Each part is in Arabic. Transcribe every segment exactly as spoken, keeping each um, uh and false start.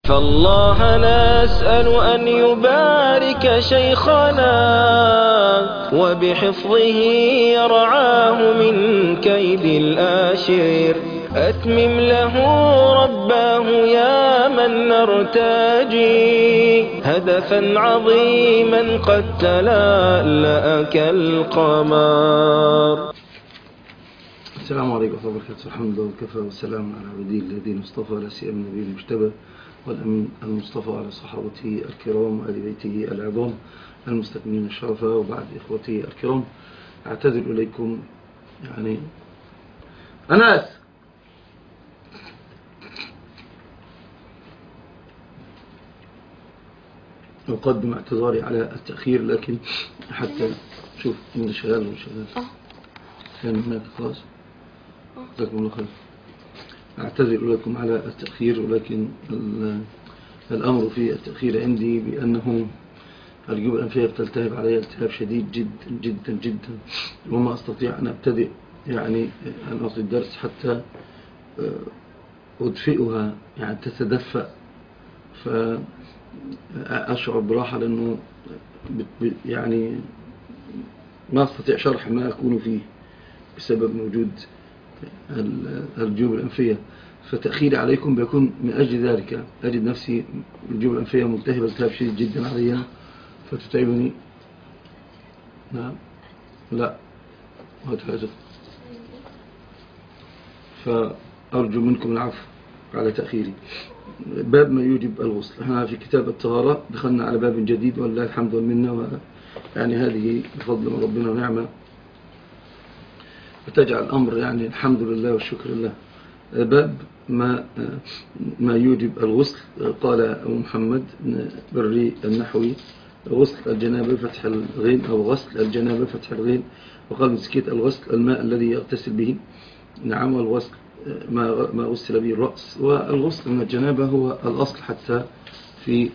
فالله نسأل أن يبارك شيخنا وبحفظه يرعاه من كيد الآشر. أتمم له رباه يا من نرتجي هدفا عظيما قد تلألأ كالقمر. السلام عليكم ورحمة الله وبركاته. الحمد لله والكفى والسلام على عباده الذين اصطفى، لا سيما النبي المجتبى والأمين المصطفى، على صحابته الكرام وآل بيته العظام المستكملين الشرفة. وبعد إخوتي الكرام، أعتذر إليكم يعني أناس أقدم اعتذاري على التأخير، لكن حتى شوف من شغال وشغال كان هناك خلاص. جزاكم الله خير. أعتذر لكم على التأخير، ولكن الأمر في التأخير عندي بأنه الجيوب الأنفية بتلتهب علي التهاب شديد جدا جدا جدا، وما أستطيع أن أبتدئ يعني أن أعطي الدرس حتى أدفئها، يعني تتدفأ، فأشعر براحة، لأنه يعني ما أستطيع شرح ما أكون فيه بسبب وجود الجيوب الأنفية. فتأخيري عليكم بيكون من أجل ذلك. أجد نفسي الجيوب الأنفية ملتهبة التهاب شديد جدا عليها فتتعبني. نعم لا هتحزق. فأرجو منكم العفو على تأخيري. باب ما يوجب الغسل. احنا في كتاب الطهارة دخلنا على باب جديد، والله الحمد والمنة، يعني هذه بفضل من ربنا ونعمة، وتجعل الأمر يعني الحمد لله والشكر لله. باب ما ما يوجب الغسل. قال أبو محمد بري النحوي: غسل الجنابة فتح الغين، أو غسل الجنابة فتح الغين. وقال مسكيت: الغسل الماء الذي يغتسل به. نعم، والغسل ما ما غسل به الرأس. والغسل من الجنابة هو الأصل حتى في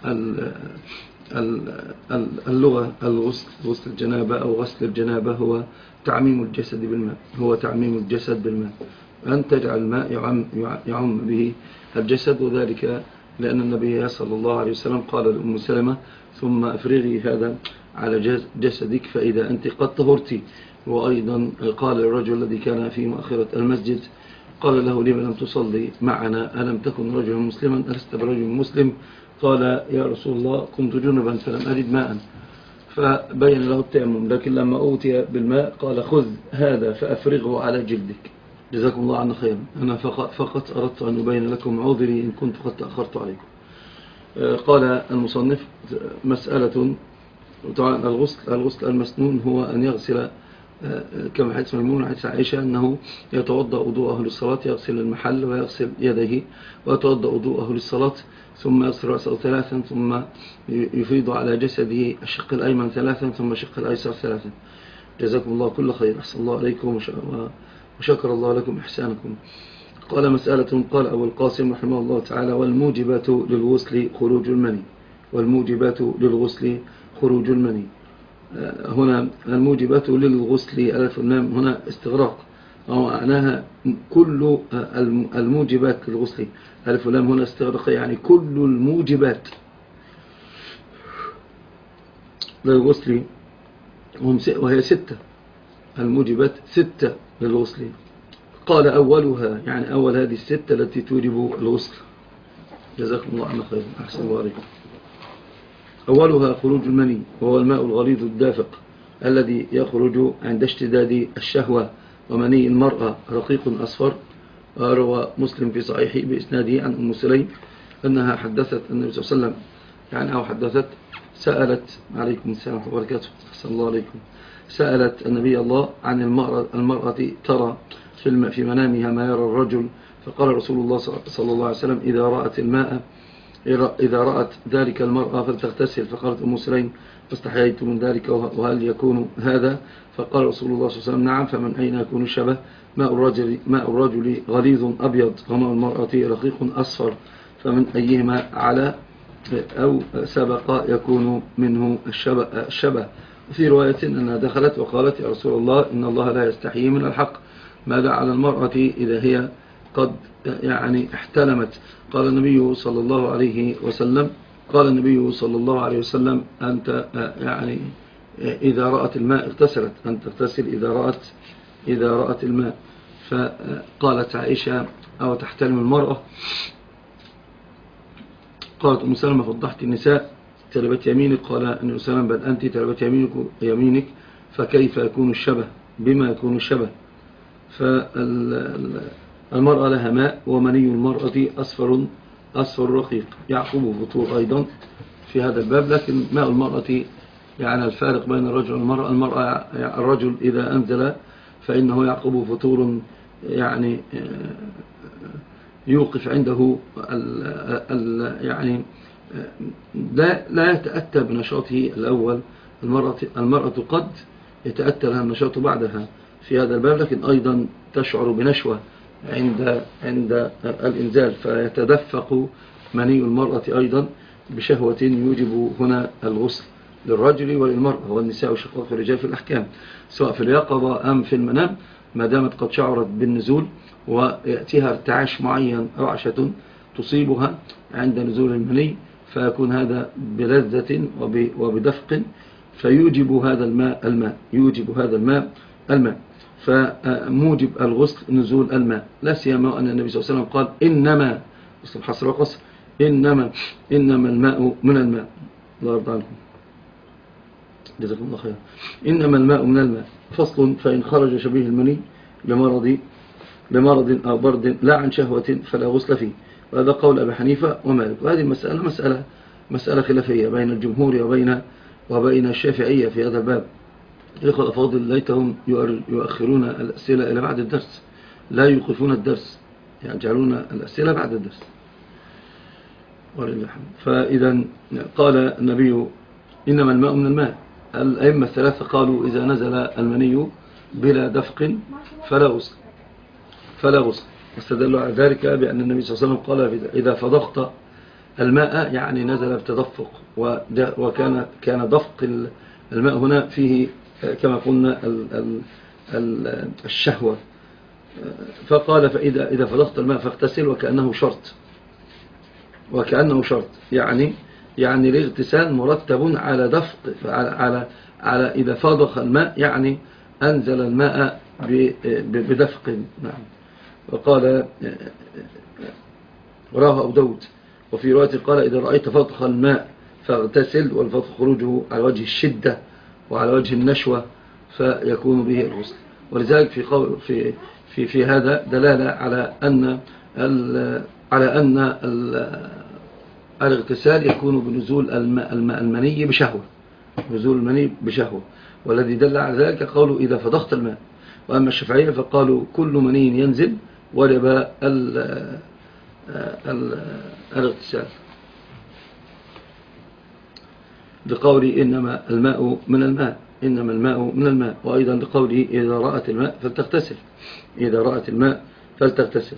اللغة. الغسل غسل الجنابة أو غسل الجنابة هو تعميم الجسد بالماء، هو تعميم الجسد بالماء، أن تجعل الماء يعم, يعم به الجسد. وذلك لأن النبي صلى الله عليه وسلم قال لأم سلمة: ثم أفرغي هذا على جسدك فإذا أنت قد طهرتي. وأيضا قال للرجل الذي كان في مؤخرة المسجد، قال له: لما لم تصلي معنا؟ ألم تكن رجلا مسلما؟ ألست برجل مسلم؟ قال: يا رسول الله كنت جنبا فلم أجد ماء. فبين له التيمم، لكن لما أوتي بالماء قال: خذ هذا فأفرغه على جلدك. جزاكم الله عنا خيرا. أنا فقط, فقط أردت أن أبين لكم عذري إن كنت قد تأخرت عليكم. قال المصنف: مسألة. طبعا الغسل الغسل المسنون هو أن يغسل كما حديث ميمون وحديث عائشة أنه يتوضأ وضوءه للصلاة، يغسل المحل ويغسل يديه، ويتوضأ وضوءه للصلاة، ثم يغسل رأسه ثلاثا، ثم يفيض على جسده الشق الأيمن ثلاثا، ثم الشق الأيسر ثلاثا. جزاكم الله كل خير. أحسن الله عليكم وشكر الله لكم إحسانكم. قال مسألة. قال أبو القاسم رحمه الله تعالى: والموجبات للغسل خروج المني. والموجبات للغسل خروج المني. هنا الموجبات للغسل ألف واللام هنا استغراق، أو معناها كل الموجبات للغسل. ألف واللام هنا استغراق، يعني كل الموجبات للغسل، وهي ستة. الموجبات ستة للغسل. قال: أولها، يعني أول هذه الستة التي توجب الغسل. جزاكم الله عنا خير. أحسن الله عليكم. أولها خروج المني، وهو الماء الغليظ الدافق الذي يخرج عند اشتداد الشهوة. ومني المرأة رقيق أصفر. روى مسلم في صحيحه بإسناده عن أم سليم أنها حدثت النبي صلى الله عليه وسلم، يعني أو حدثت سألت عليكم السلام ورحمة الله وبركاته. أحسن الله عليكم. سألت النبي الله عن المرأة, المرأة ترى في منامها ما يرى الرجل. فقال رسول الله صلى الله عليه وسلم: إذا رأت الماء إذا رأت ذلك المرأة فلتغتسل. فقالت أم سليم: فاستحييت من ذلك، وهل يكون هذا؟ فقال رسول الله صلى الله عليه وسلم: نعم. فمن أين يكون الشبه؟ ماء الرجل, ماء الرجل غليظ أبيض، وماء المرأة رقيق أصفر، فمن أيهما على أو سبق يكون منه الشبه, الشبه. وفي رواية أنها دخلت وقالت: يا رسول الله إن الله لا يستحيي من الحق، ماذا على المرأة إذا هي قد يعني احتلمت. قال النبي صلى الله عليه وسلم قال النبي صلى الله عليه وسلم أنت يعني إذا رأت الماء اغتسلت، أن تغتسل إذا رأت إذا رأت الماء. فقالت عائشة أو تحتلم المرأة؟ قالت أم سلمة فضحت النساء تلبت يمينك. قال النبي صلى الله عليه وسلم بل أنت تلبت يمينك, يمينك فكيف يكون الشبه بما يكون الشبه. فالمرأة لها ماء ومني المرأة أصفر أصفر رقيق يعقب فطور أيضا في هذا الباب. لكن ماء المرأة يعني الفارق بين الرجل والمرأة، المرأة الرجل إذا أنزل فإنه يعقب فطور يعني يوقف عنده ال ال يعني لا, لا يتأتى بنشاطه الأول. المرأة, المرأة قد يتأتى لها النشاط بعدها في هذا الباب، لكن أيضا تشعر بنشوة عند عند الإنزال، فيتدفق مني المرأة أيضا بشهوة يوجب هنا الغسل للرجل وللمرأة، والنساء شقاق الرجال في الأحكام سواء في اليقظة أم في المنام، ما دامت قد شعرت بالنزول ويأتيها ارتعاش معين رعشة تصيبها عند نزول المني، فيكون هذا بلذة وبدفق فيوجب هذا الماء الماء يوجب هذا الماء الماء فموجب الغسل نزول الماء. لا سيما أن النبي صلى الله عليه وسلم قال إنما حصر وقصر إنما إنما الماء من الماء. الله يرضى عنكم جزاكم الله خير. إنما الماء من الماء. فصل فإن خرج شبيه المني لمرض لمرض أو برد لا عن شهوة فلا غسل فيه. وهذا قول أبي حنيفة ومالك. وهذه المسألة مسألة مسألة خلافية بين الجمهور وبين وبين الشافعية في هذا الباب. الإخوة الأفاضل ليتهم يؤخرون الأسئلة إلى بعد الدرس، لا يوقفون الدرس، يجعلون الأسئلة بعد الدرس. فإذا قال النبي إنما الماء من الماء. الأئمة الثلاثة قالوا إذا نزل المني بلا دفق فلا غسل فلا غسل واستدلوا على ذلك بأن النبي صلى الله عليه وسلم قال إذا فضغط الماء يعني نزل بتدفق، وكان كان دفق الماء هنا فيه كما قلنا الشهوة. فقال فإذا إذا فضغط الماء فاغتسل وكأنه شرط وكأنه شرط يعني يعني الاغتسال مرتب على دفق على على, على إذا فضغ الماء يعني أنزل الماء بدفق. نعم. وقال رواه أبو داود وفي رواية قال إذا رأيت فضخ الماء فاغتسل، والفضخ خروجه على وجه الشدة وعلى وجه النشوة فيكون به الغسل. ولذلك في قول في في في هذا دلالة على أن على أن الاغتسال يكون بنزول الماء المني بشهوة نزول المني بشهوة والذي دل على ذلك قوله إذا فضخت الماء. وأما الشافعية فقالوا كل مني ينزل وجب الاغتسال بقوله إنما الماء من الماء إنما الماء من الماء. وأيضا بقوله إذا رأت الماء فلتغتسل إذا رأت الماء فلتغتسل.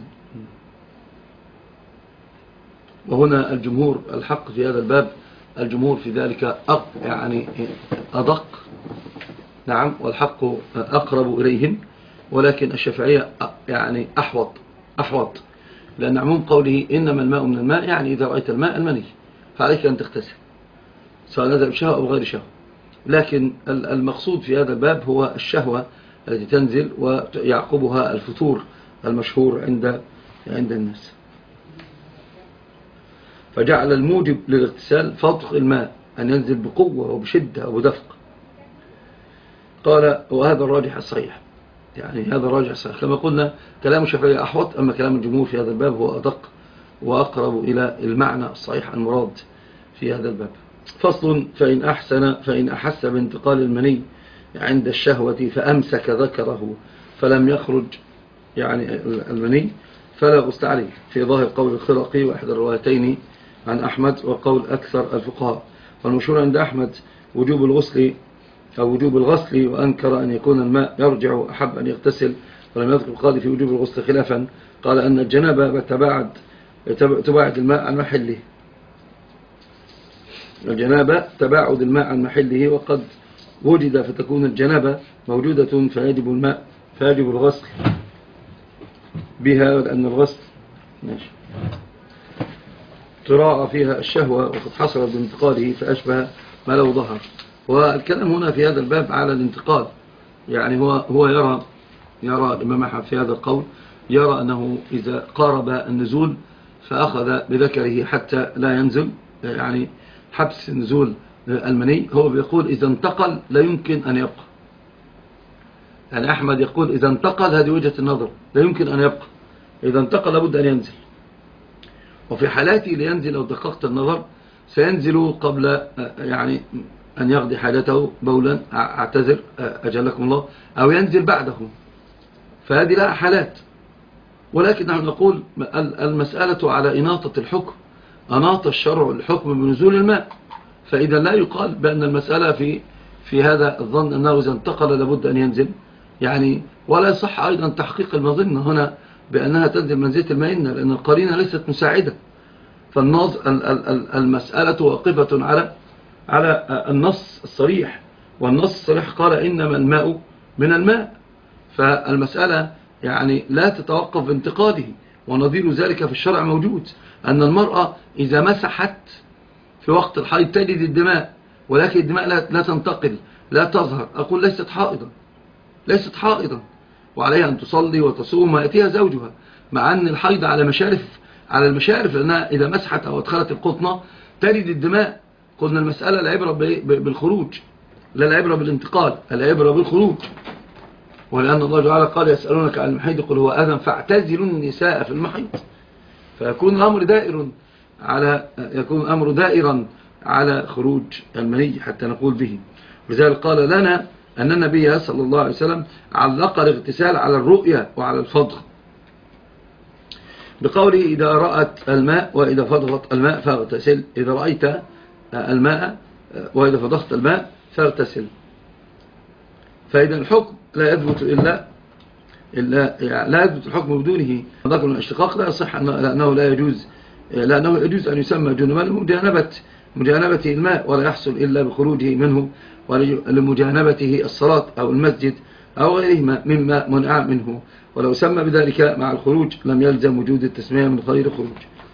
وهنا الجمهور الحق في هذا الباب الجمهور في ذلك أق يعني أدق، نعم، والحق أقرب إليهم، ولكن الشافعية يعني أحوط أحوط لأن عموم قوله إنما الماء من الماء يعني إذا رأيت الماء المني فعليك أن تغتسل سواء نزل بشهوة أو غير شهوة. لكن المقصود في هذا الباب هو الشهوة التي تنزل ويعقبها الفتور المشهور عند عند الناس. فجعل الموجب للاغتسال فضخ الماء أن ينزل بقوة وبشدة وبدفق. قال وهذا الراجح الصحيح، يعني هذا الراجح الصحيح كما قلنا. كلام الشافعية أحوط، أما كلام الجمهور في هذا الباب هو أدق وأقرب إلى المعنى الصحيح المراد في هذا الباب. فصل فإن أحسن فإن أحس بانتقال المني عند الشهوة فأمسك ذكره فلم يخرج يعني المني فلا غسل عليه، في ظاهر قول الخرقي وإحدى الروايتين عن أحمد وقول أكثر الفقهاء. والمشهور عند أحمد وجوب الغسل أو وجوب الغسل، وأنكر أن يكون الماء يرجع أحب أن يغتسل، ولم يذكر القاضي في وجوب الغسل خلافا. قال أن الجنابة تباعد تباعد الماء عن محله، الجنابة تباعد الماء عن محله، وقد وجد فتكون الجنابة موجودة فيجب الماء فيجب الغسل بها، لأن الغسل ماشي. تراعى فيها الشهوة وقد حصلت بانتقاله فأشبه ما لو ظهر. والكلام هنا في هذا الباب على الانتقال، يعني هو هو يرى يرى الإمام أحمد في هذا القول، يرى أنه إذا قارب النزول فأخذ بذكره حتى لا ينزل، يعني حبس نزول المني. هو بيقول إذا انتقل لا يمكن أن يبقى، يعني أحمد يقول إذا انتقل، هذه وجهة النظر، لا يمكن أن يبقى، إذا انتقل لابد أن ينزل. وفي حالاته لينزل لو دققت النظر سينزل قبل يعني أن يقضي حاجته بولا، اعتذر أجلكم الله، أو ينزل بعده، فهذه لها حالات. ولكن نحن نقول المسألة على إناطة الحكم، أناط الشرع الحكم بنزول الماء، فإذا لا يقال بأن المسألة في في هذا الظن أنه إذا انتقل لابد أن ينزل، يعني ولا يصح أيضا تحقيق المظنة هنا بأنها تنزل منزلة المائنة، لأن القرينة ليست مساعدة. فالمسألة واقفة على على النص الصريح، والنص الصريح قال إنما الماء من الماء، فالمسألة يعني لا تتوقف بانتقاله. ونظير ذلك في الشرع موجود، أن المرأة إذا مسحت في وقت الحيض تجد الدماء، ولكن الدماء لا تنتقل، لا تظهر، أقول ليست حائضا، ليست حائضا، وعليها أن تصلي وتصوم ويأتيها زوجها، مع أن الحيض على مشارف على المشارف، لأنها إذا مسحت أو أدخلت القطنة تجد الدماء. قلنا المسألة العبرة بالخروج لا العبرة بالانتقال، العبرة بالخروج. ولأن الله تعالى قال يسألونك عن المحيض قل هو أذى فاعتزلوا النساء في المحيض، فيكون الأمر دائر على يكون الأمر دائرا على خروج المني حتى نقول به. لذلك قال لنا أن النبي صلى الله عليه وسلم علق الاغتسال على الرؤية وعلى الفضغ بقوله إذا رأت الماء وإذا فضغت الماء فاغتسل، إذا رأيت الماء وإذا فضغت الماء فاغتسل. فإذا الحكم لا يثبت إلا إلا يعني لا يثبت الحكم بدونه. ذكر الاشتقاق لا يصح لأنه لا يجوز لأنه يجوز أن يسمى جنبا لمجانبة مجانبته الماء، ولا يحصل إلا بخروجه منه ولمجانبته الصلاة أو المسجد أو غيرهما مما منع منه، ولو سمى بذلك مع الخروج لم يلزم وجود التسمية من غير خروج.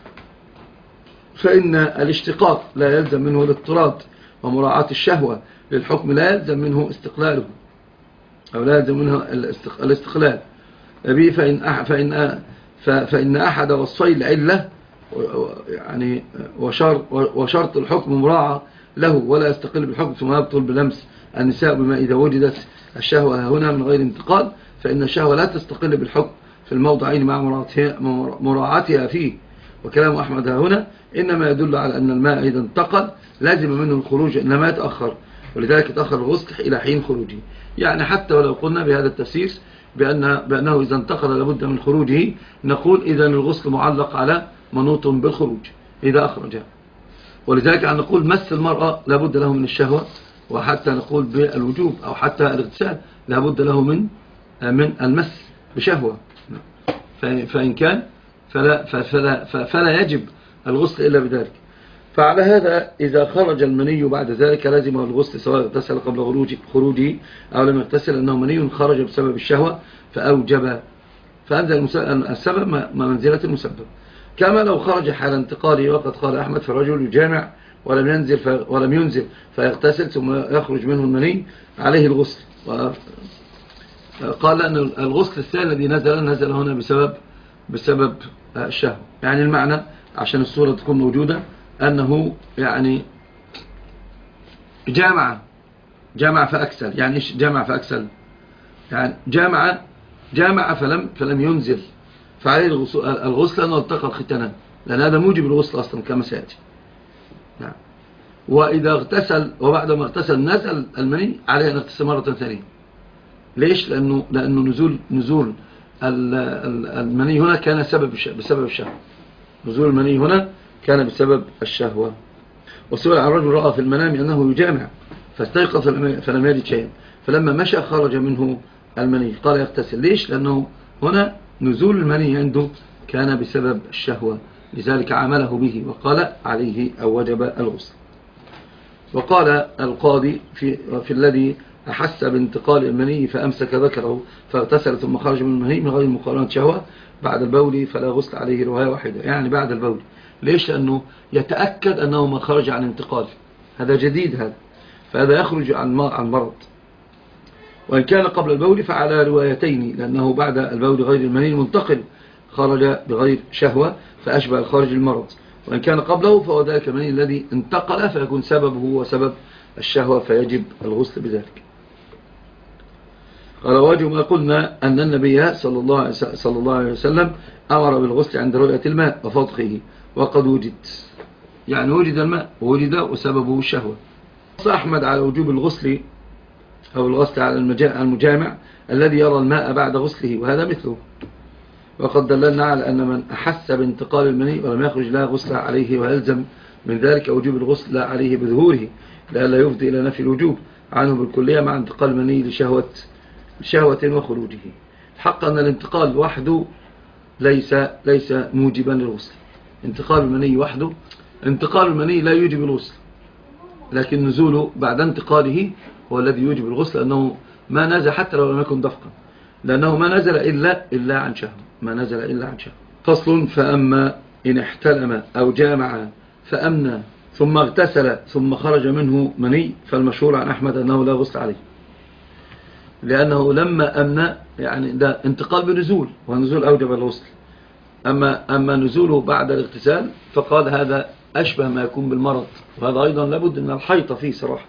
فإن الاشتقاق لا يلزم منه الاضطراد، ومراعاة الشهوة للحكم لا يلزم منه استقلاله أو لا يلزم منه الاستقلال به. فإن فإن فإن أحد وصفي العلة يعني وشرط الحكم مراعى له ولا يستقل بالحكم، ثم يبطل بلمس النساء بما إذا وجدت الشهوة هنا من غير انتقال، فإن الشهوة لا تستقل بالحكم في الموضعين مع مراعاتها فيه. وكلام أحمد هنا إنما يدل على أن الماء إذا انتقل لازم منه الخروج، إنما يتأخر، ولذلك تأخر الغسل إلى حين خروجه. يعني حتى ولو قلنا بهذا التفسير بأن بأنه إذا انتقل لابد من خروجه، نقول إذا الغسل معلق على منوط بالخروج إذا أخرجها. ولذلك نقول مس المرأة لابد له من الشهوة، وحتى نقول بالوجوب أو حتى الاغتسال لابد له من من المس بشهوة، فإن كان فلا, فلا, فلا يجب الغسل إلا بذلك. فعلى هذا إذا خرج المني بعد ذلك لازم الغسل سواء اغتسل قبل خروجه أو لم يغتسل، أنه مني خرج بسبب الشهوة فأوجب، فأنزل السبب ما منزلة المسبب. كما لو خرج حال انتقاله، وقد قال أحمد فالرجل يجامع ولم ينزل ولم ينزل فيغتسل ثم يخرج منه المني عليه الغسل. قال أن الغسل الثاني الذي نزل نزل هنا بسبب بسبب الشهوة. يعني المعنى عشان الصورة تكون موجودة أنه يعني جامع جامع فأكسل. يعني إيش جامع فأكسل؟ يعني جامع جامع فلم فلم ينزل فعليه الغسل لأنه التقى الختانان، لأن هذا موجب الغسل أصلا كما سيأتي. نعم. وإذا اغتسل وبعد ما اغتسل نزل المني عليه أن يغتسل مرة ثانية. ليش؟ لأنه لأنه نزول نزول المني هنا كان سبب بسبب الشهوة. نزول المني هنا كان بسبب الشهوة. وسئل عن رجل رأى في المنام أنه يجامع فاستيقظ فلم يجد شيئا، فلما مشى خرج منه المني قال يغتسل. ليش؟ لأنه هنا نزول المني عنده كان بسبب الشهوة، لذلك عمله به وقال عليه أو وجب الغسل. وقال القاضي في, في الذي أحس بانتقال المني فأمسك ذكره فاغتسل ثم خرج من المني من غير مقارنة شهوة بعد البول فلا غسل عليه، رواية واحدة. يعني بعد البول. ليش؟ لأنه يتأكد أنه ما خرج عن انتقال، هذا جديد هذا، فهذا يخرج عن عن مرض. وإن كان قبل البول فعلى روايتين، لأنه بعد البول غير المني المنتقل خرج بغير شهوة فأشبه الخارج المرض، وإن كان قبله فهو ذلك المني الذي انتقل فيكون سببه هو سبب الشهوة فيجب الغسل بذلك. قال واجب ما قلنا أن النبي صلى الله صلى الله عليه وسلم أمر بالغسل عند رؤية الماء وفضخه وقد وجد، يعني وجد الماء ووجد وسببه الشهوة. نص أحمد على وجوب الغسل أو الغسل على المجامع الذي يرى الماء بعد غسله، وهذا مثله. وقد دللنا على أن من أحس بانتقال المني ولم يخرج لا غسل عليه، ويلزم من ذلك وجوب الغسل عليه بظهوره لئلا يفضي إلى نفي الوجوب عنه بالكلية مع انتقال المني لشهوة شهوة وخروجه. الحق أن الانتقال وحده ليس ليس موجبا للغسل. انتقال المني وحده، انتقال المني لا يوجب الغسل، لكن نزوله بعد انتقاله هو الذي يوجب الغسل، لأنه ما نزل حتى لو لم يكن دفقا، لأنه ما نزل إلا إلا عن شهوة، ما نزل إلا عن شهوة. فصل: فأما إن احتلم أو جامع فأمنى ثم اغتسل ثم خرج منه مني فالمشهور عن أحمد أنه لا غسل عليه، لأنه لما أمنى يعني ده انتقال بنزول، والنزول أوجب الغسل. أما, أما نزوله بعد الاغتسال فقال هذا أشبه ما يكون بالمرض، وهذا أيضا لابد من الحيطة فيه صراحة.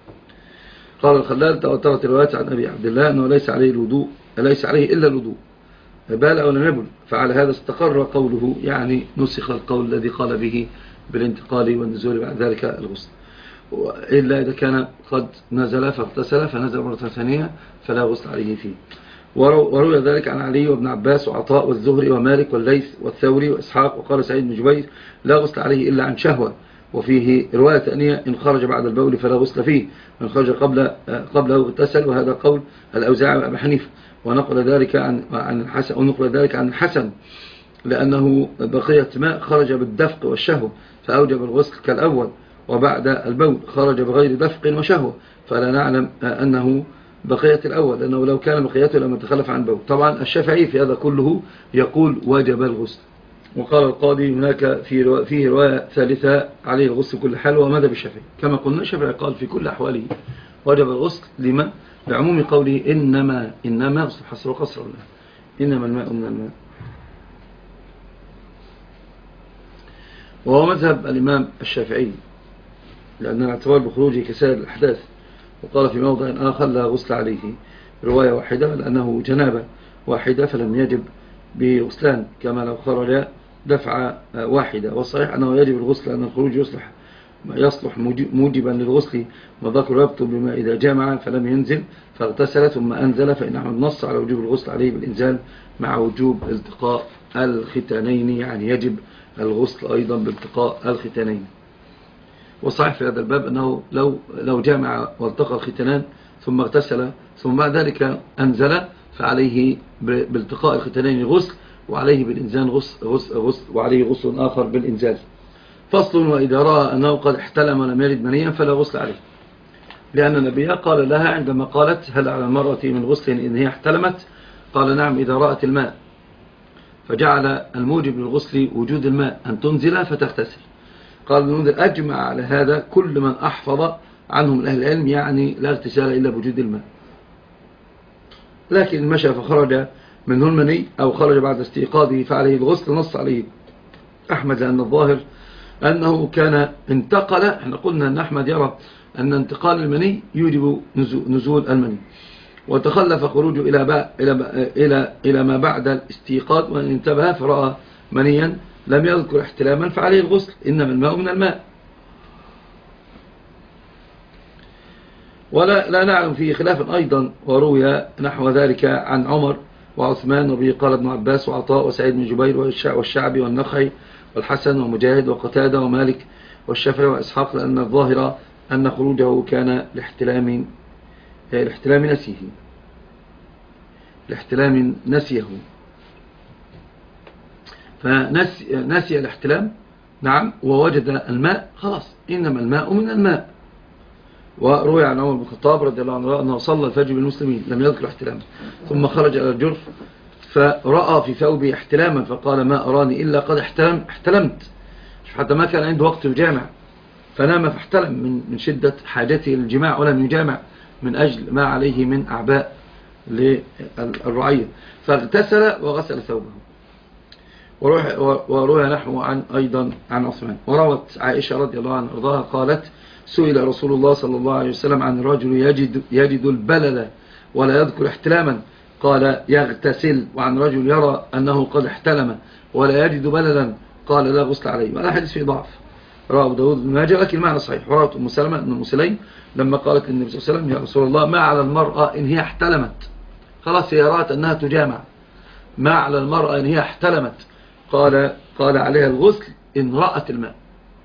قال الخلال: تواترت الروايات عن أبي عبد الله أنه ليس عليه الوضوء، ليس عليه إلا الوضوء بال أو لم يبل، فعلى هذا استقر قوله، يعني نسخ القول الذي قال به بالانتقال والنزول بعد ذلك الغسل، إلا إذا كان قد نزل فاغتسل فنزل مرة ثانية فلا غسل عليه فيه. وروي ذلك عن علي وابن عباس وعطاء والزهري ومالك والليث والثوري وإسحاق. وقال سعيد بن جبير: لا غسل عليه إلا عن شهوة. وفيه رواية ثانية: إن خرج بعد البول فلا غسل فيه، إن خرج قبل قبله اغتسل، وهذا قول الأوزاعي وأبي حنيفة. ونقل ذلك عن عن الحسن ونقل ذلك عن الحسن لأنه بقية ماء خرج بالدفق والشهوة فأوجب الغسل كالأول، وبعد البول خرج بغير دفق وشهوة فلا نعلم أنه بقية الأول، لأنه لو كان بقيته لما تخلف عن البول. طبعا الشافعي في هذا كله يقول واجب الغسل. وقال القاضي: هناك في فيه رواية ثالثة عليه الغسل كل حال، وماذا بالشافعي؟ كما قلنا الشافعي قال في كل أحواله واجب الغسل. لما؟ لعموم قوله إنما إنما حصر وقصر الله، إنما الماء من الماء. وهو مذهب الإمام الشافعي لأن الاعتبار بخروجه كسائر الأحداث. وقال في موضع آخر: لا غسل عليه، رواية واحدة، لأنه جنابة واحدة فلم يجب بغسلان كما لو خرج دفعة واحدة. والصحيح أنه يجب الغسل، لأن الخروج يصلح يصلح موجبا للغسل، وذكر يبطل بما إذا جامع فلم ينزل فاغتسل ثم أنزل، فإن أحمد نص على وجوب الغسل عليه بالإنزال مع وجوب التقاء الختانين، يعني يجب الغسل أيضا بالتقاء الختانين. وصحيح في هذا الباب أنه لو لو جامع والتقى الختانان ثم اغتسل ثم بعد ذلك أنزل فعليه بالتقاء الختانين غسل، وعليه بالإنزال غسل, غسل, غسل وعليه غسل آخر بالإنزال. فصل: وإذا رأى أنه قد احتلم ولم يرد منيا فلا غسل عليه، لأن النبي قال لها عندما قالت: هل على المرأة من غسل إن هي احتلمت؟ قال: نعم إذا رأت الماء، فجعل الموجب للغسل وجود الماء أن تنزل فتغتسل. قال ابن المنذر: أجمع على هذا كل من أحفظ عنهم من أهل العلم، يعني لا اغتسال إلا بوجود الماء. لكن مشى فخرج منه المني أو خرج بعد استيقاظه فعليه الغسل، نص عليه أحمد، لأن الظاهر أنه كان انتقل. احنا قلنا أن أحمد يرى أن انتقال المني يوجب نزول المني، وتخلف خروجه إلى إلى إلى إلى ما بعد الاستيقاظ، وأن انتبه فرأى منيا لم يذكر احتلاما فعليه الغسل، إنما الماء من الماء. ولا لا نعلم فيه خلافا أيضا. وروي نحو ذلك عن عمر وعثمان، وبه قال ابن عباس وعطاء وسعيد بن جبير والشعبي والنخعي والحسن ومجاهد وقتادة ومالك والشافعي وإسحاق، لأن الظاهر أن خروجه كان لاحتلام لاحتلام نسيه لاحتلام نسيه فنسي الاحتلام، نعم، ووجد الماء، خلاص إنما الماء من الماء. وروي عن عمر بن الخطاب رضي الله عنه أنه صلى الفجر بالمسلمين لم يذكر احتلاما، ثم خرج إلى الجرف فرأى في ثوبه احتلاما فقال ما أراني إلا قد احتلم احتلمت، حتى ما كان عنده وقت يجامع فنام فاحتلم من من شدة حاجته للجماع، ولم يجامع من أجل ما عليه من أعباء للرعية، فاغتسل وغسل ثوبه. وروي نحو عن أيضا عن عثمان. وروت عائشة رضي الله عنها أرضاها قالت سئل رسول الله صلى الله عليه وسلم عن الرجل يجد, يجد البلل ولا يذكر احتلاما قال يغتسل، وعن رجل يرى أنه قد احتلم ولا يجد بللا قال لا غسل عليه. وهذا حديث فيه ضعف، رواه أبو داود بن ماجه، لكن المعنى صحيح. وروت أم سلمة أن أم سليم لما قالت للنبي صلى الله عليه وسلم يا رسول الله ما على المرأة إن هي احتلمت، خلاص هي رأت أنها تجامع، ما على المرأة إن هي احتلمت، قال قال عليها الغسل إن رأت الماء،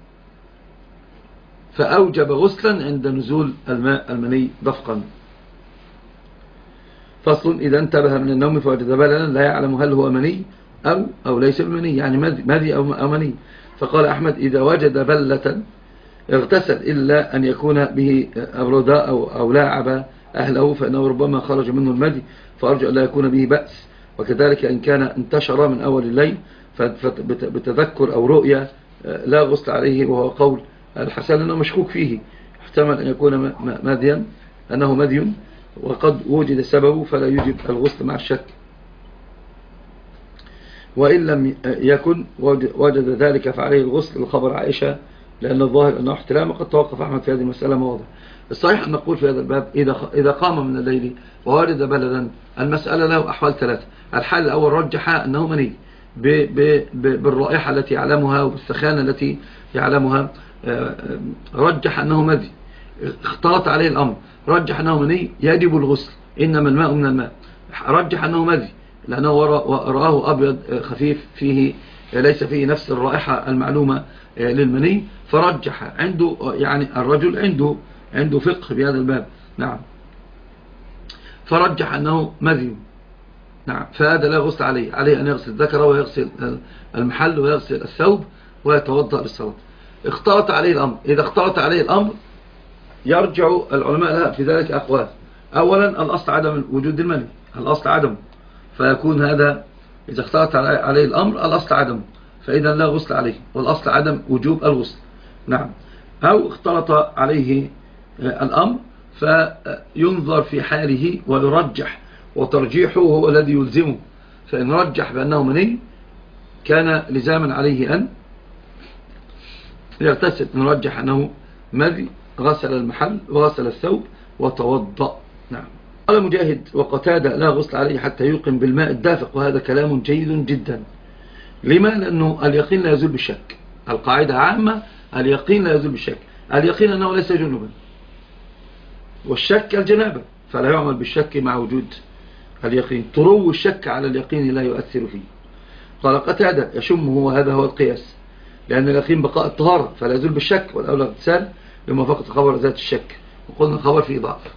فأوجب غسلا عند نزول الماء المني دفقا. فصل إذا انتبه من النوم فوجد بللا لا يعلم هل هو مني أو, أو ليس بمني، يعني مذي أو مني، فقال أحمد إذا وجد بلة اغتسل إلا أن يكون به أبرد أو, أو لاعب أهله فإنه ربما خرج منه المذي فأرجو أن لا يكون به بأس. وكذلك إن كان انتشر من أول الليل بتذكر أو رؤية لا غسل عليه، وهو قول الحسن أنه مشكوك فيه، احتمل أن يكون مذيا أنه مذي وقد وجد سببه فلا يجب الغسل مع الشك. وإن لم يكن وجد ذلك فعليه الغسل لخبر عائشة، لأن الظاهر أنه احتلام، وقد توقف أحمد في هذه المسألة مواضح. الصحيح أن نقول في هذا الباب إذا قام من الليل ووجد بلدا، المسألة له أحوال ثلاثة. الحال الأول رجح أنه مني بالرائحة التي يعلمها وبالسخانة التي يعلمها، رجح أنه مذي، اختلط عليه الأمر، رجح أنه مني يجب الغسل إنما الماء من الماء، رجح أنه مذي لأنه رآه أبيض خفيف فيه ليس فيه نفس الرائحة المعلومة للمني، فرجح عنده، يعني الرجل عنده عنده فقه بهذا الباب، نعم، فرجح أنه مذي، نعم، فهذا لا غسل عليه، عليه أن يغسل الذكر ويغسل المحل ويغسل الثوب ويتوضأ للصلاة. اختلط عليه الأمر، إذا اختلط عليه الأمر يرجع العلماء لها في ذلك أقوال. أولا الأصل عدم وجود المني، الأصل عدم، فيكون هذا إذا اختلط عليه الأمر الأصل عدم، فإذا لا غسل عليه، والأصل عدم وجوب الغسل، نعم. أو اختلط عليه الأمر فينظر في حاله ويرجح، وترجيحه هو الذي يلزمه، فإن رجح بأنه مني كان لزاما عليه أن يغتسل، إن رجح أنه مذي غسل المحل وغسل الثوب وتوضأ، نعم. قال مجاهد وقتادة لا غسل عليه حتى يوقن بالماء الدافق، وهذا كلام جيد جدا. لما؟ لأنه اليقين لا يزول بالشك، القاعدة عامة اليقين لا يزول بالشك، اليقين أنه ليس جنوبا، والشك الجنابة، فلا يعمل بالشك مع وجود اليقين، طرو الشك على اليقين لا يؤثر فيه. قال قتادة يشمه، وهذا هو القياس، لأن اليقين بقاء الطهارة فلا يزول بالشك، والأولى اغتسال لما فقط خبر ذات الشك، وقلنا الخبر فيه ضعف.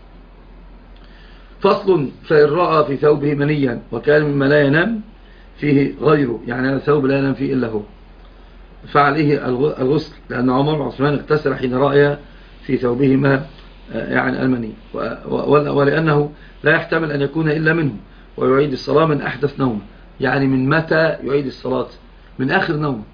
فصل فإن رأى في ثوبه منيا وكان مما لا ينام فيه غيره، يعني هذا ثوب لا ينام فيه إلا هو، فعليه الغسل، لأن عمر وعثمان اغتسل حين رأي في ثوبهما يعني المني، ولأنه لا يحتمل أن يكون إلا منه، ويعيد الصلاة من أحدث نوم، يعني من متى يعيد الصلاة؟ من آخر نوم،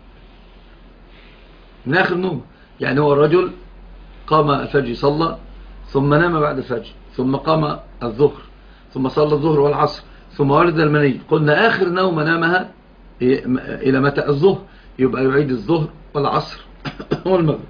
من آخر نوم، يعني هو الرجل قام الفجر صلى ثم نام بعد الفجر، ثم قام الظهر ثم صلى الظهر والعصر ثم ولد المني، قلنا آخر نوم نامها إلى متى؟ الظهر، يبقى يعيد الظهر والعصر والمغرب.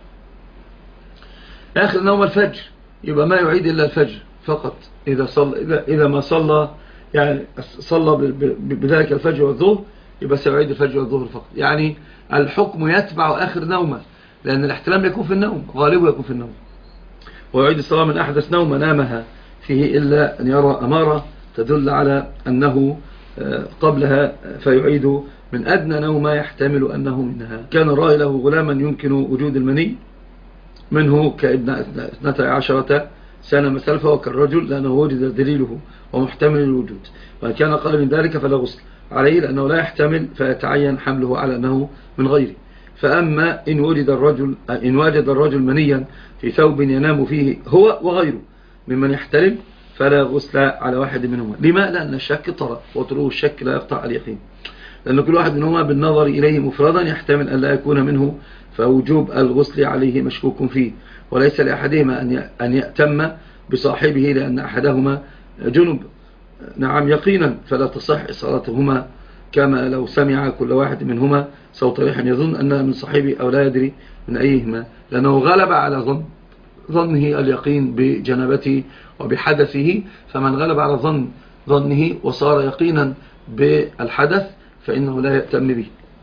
آخر نوم الفجر يبقى ما يعيد إلا الفجر فقط، إذا, صلى إذا, إذا ما صلى يعني صلى بذلك الفجر والظهر يبقى سيعيد الفجر والظهر فقط، يعني الحكم يتبع آخر نومه، لأن الاحتلام يكون في النوم، غالبه يكون في النوم. ويعيد الصلاة من أحدث نوم نامها فيه إلا أن يرى أمارة تدل على أنه قبلها، فيعيد من أدنى نوم يحتمل أنه منها. كان رأي له غلاما يمكن وجود المني منه كابن اثنتي عشرة سنة مسلفة، وكالرجل لأنه وجد دليله ومحتمل الوجود، وإن كان قال من ذلك فلا غسل عليه، لأنه لا يحتمل فيتعين حمله على أنه من غيره. فأما إن وجد الرجل إن وجد الرجل منيا في ثوب ينام فيه هو وغيره ممن يحترم فلا غسل على واحد منهما. لما؟ لأن الشك طرأ، وطلوع الشك لا يقطع اليقين، لأن كل واحد منهما بالنظر إليه مفردا يحتمل أن لا يكون منه، فوجوب الغسل عليه مشكوك فيه، وليس لأحدهما أن يأتم بصاحبه لأن أحدهما جنب. نعم يقينا، فلا تصح صلاتهما كما لو سمع كل واحد منهما صوت ريح يظن أنها من صاحبه أو لا يدري من أيهما، لأنه غلب على ظن ظنه اليقين بجنبته وبحدثه، فمن غلب على ظن ظنه وصار يقينا بالحدث فإنه لا يأتم به.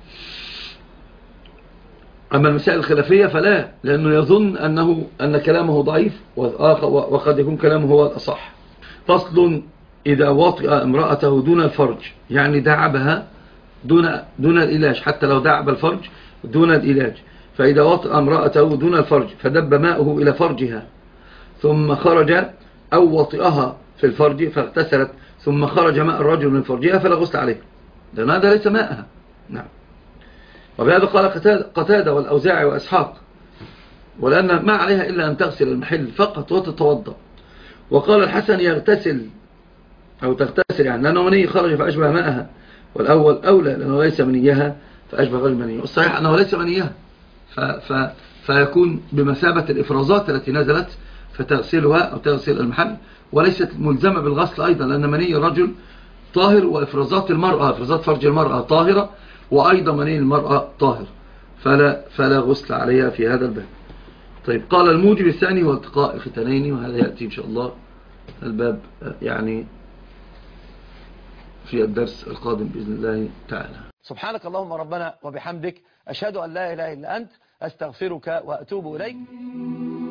أما المسائل الخلافية فلا، لأنه يظن أنه أن كلامه ضعيف وقد يكون كلامه هو الأصح. فصل: إذا وطئ امرأته دون الفرج، يعني دعبها دون دون الإلاج، حتى لو دعب الفرج دون الإلاج. فإذا وطئ امرأته دون الفرج فدب ماؤه إلى فرجها ثم خرج، أو وطئها في الفرج فاغتسلت ثم خرج ماء الرجل من فرجها فلا غسل عليه، لأن هذا ليس ماءها. نعم. وبهذا قال قتادة والأوزاعي وأسحاق، ولأن ما عليها إلا أن تغسل المحل فقط وتتوضأ. وقال الحسن يغتسل أو تغتسل، يعني لأنه مني خرج فأشبه ماءها، والأول أولى لأنه ليس منيها فأشبه غير مني، والصحيح أنه ليس منيها ف ف فيكون بمثابة الإفرازات التي نزلت فتغسلها أو تغسل المحل، وليست ملزمة بالغسل أيضا، لأن مني الرجل طاهر وإفرازات المرأة إفرازات فرج المرأة طاهرة، وأيضا مني المرأة طاهر، فلا, فلا غسل عليها في هذا الباب. طيب، قال الموجب الثاني هو التقاء الختانين، وهذا يأتي إن شاء الله الباب يعني في الدرس القادم بإذن الله تعالى. سبحانك اللهم ربنا وبحمدك، أشهد أن لا إله إلا أنت، أستغفرك وأتوب إليك.